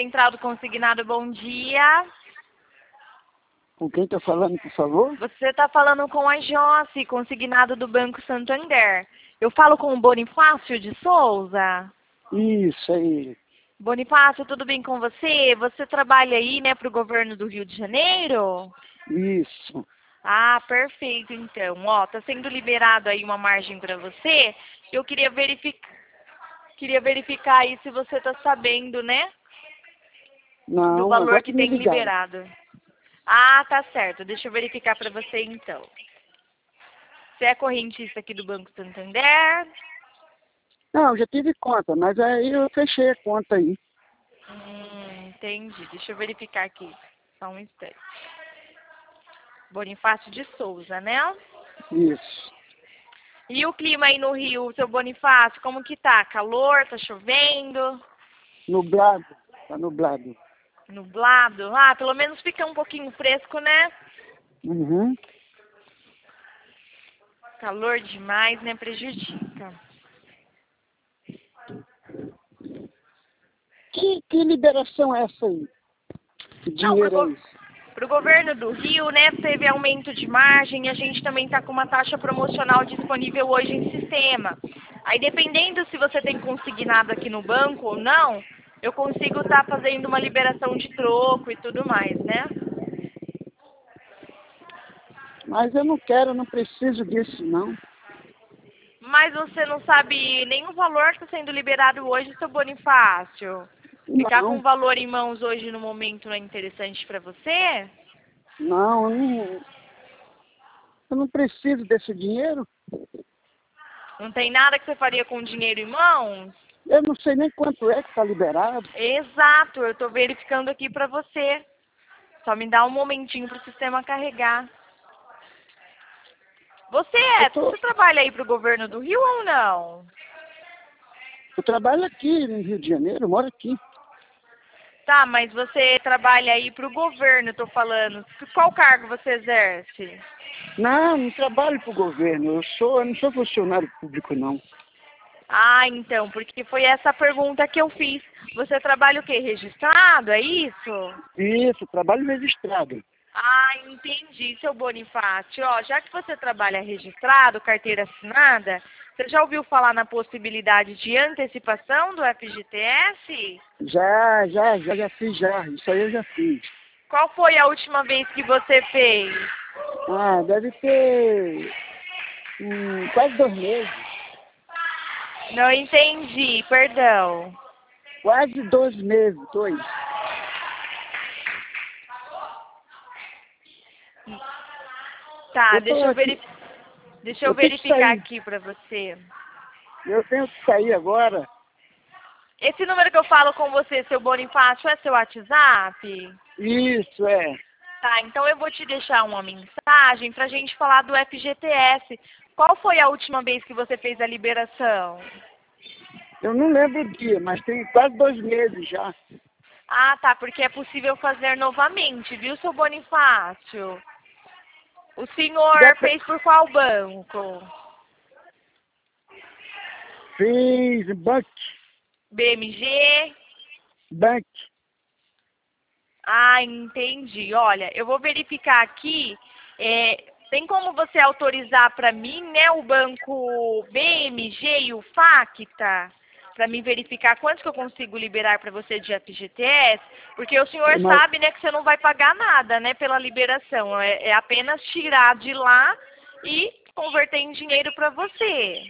Central do Consignado, bom dia. Com quem está falando, por favor? Você está falando com a Josi, consignado do Banco Santander. Eu falo com o Bonifácio de Souza. Isso aí. Bonifácio, tudo bem com você? Você trabalha aí, né, para o governo do Rio de Janeiro? Isso. Ah, perfeito, então. Ó, tá sendo liberado aí uma margem para você. Eu queria verificar aí se você está sabendo, né, do Não, valor agora que que me tem ligaram. liberado. Ah, tá certo. Deixa eu verificar para você, então. Você é correntista aqui do Banco Santander? Não, já tive conta, mas aí eu fechei a conta aí. Entendi. Deixa eu verificar aqui. Só um instante. Bonifácio de Souza, né? Isso. E o clima aí no Rio, seu Bonifácio, como que tá? Calor? Tá chovendo? Nublado. Tá nublado. Nublado? Ah, pelo menos fica um pouquinho fresco, né? Uhum. Calor demais, né? Prejudica. Que liberação é essa aí? Que Não, dinheiro é isso? pro governo do Rio, né, teve aumento de margem e a gente também está com uma taxa promocional disponível hoje em sistema. Aí, dependendo se você tem consignado aqui no banco ou não, eu consigo estar fazendo uma liberação de troco e tudo mais, né? Mas eu não quero, eu não preciso disso, não. Mas você não sabe nem o valor que está sendo liberado hoje, seu Bonifácio? Ficar com o Não, valor em mãos hoje no momento não é interessante para você? não, eu não preciso desse dinheiro. Não tem nada que você faria com o dinheiro em mãos? Eu não sei nem quanto é que está liberado. Exato, eu estou verificando aqui para você. Só me dá um momentinho para o sistema carregar. Você trabalha aí para o governo do Rio ou não? Eu trabalho aqui no Rio de Janeiro, eu moro aqui. Tá, mas você trabalha aí para o governo, eu tô falando. Qual cargo você exerce? Não trabalho para o governo. Eu não sou funcionário público, não. Ah, então, porque foi essa a pergunta que eu fiz. Você trabalha o quê? Registrado, é isso? Isso, trabalho registrado. Ah, entendi, seu Bonifácio. Ó, já que você trabalha registrado, carteira assinada, você já ouviu falar na possibilidade de antecipação do FGTS? Já fiz já. Isso aí eu já fiz. Qual foi a última vez que você fez? Ah, deve ter quase 2 meses. Não entendi, perdão. Quase 2 meses, 2. Tá, Eu tô aqui, deixa eu eu tenho que verificar sair. aqui pra você. Eu tenho que sair agora. Esse número que eu falo com você, seu Bonifácio, é seu WhatsApp? Isso, é. Tá, então eu vou te deixar uma mensagem pra gente falar do FGTS. Qual foi a última vez que você fez a liberação? Eu não lembro o dia, mas tem quase 2 meses já. Ah, tá, porque é possível fazer novamente, viu, seu Bonifácio? O senhor Dep- fez por qual banco? Fiz BMG? bank. Ah, entendi. Olha, eu vou verificar aqui. Tem como você autorizar para mim, né, o banco BMG e o Facta, para mim verificar quanto que eu consigo liberar para você de FGTS? Porque o senhor Mas, sabe, né, que você não vai pagar nada, né, pela liberação. É apenas tirar de lá e converter em dinheiro para você.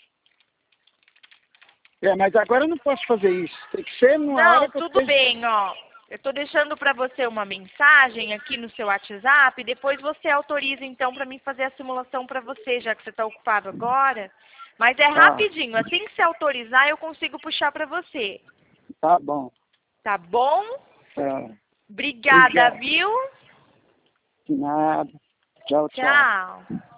mas agora eu não posso fazer isso. Tem que ser numa hora Não, que eu tudo esteja. bem, ó. Eu estou deixando para você uma mensagem aqui no seu WhatsApp. Depois você autoriza, então, para mim fazer a simulação para você, já que você está ocupado agora. Mas é Tá, rapidinho. Assim que você autorizar, eu consigo puxar para você. tá bom. Tá bom? Tá. Obrigada, Obrigado. viu? De nada. Tchau, tchau. Tchau.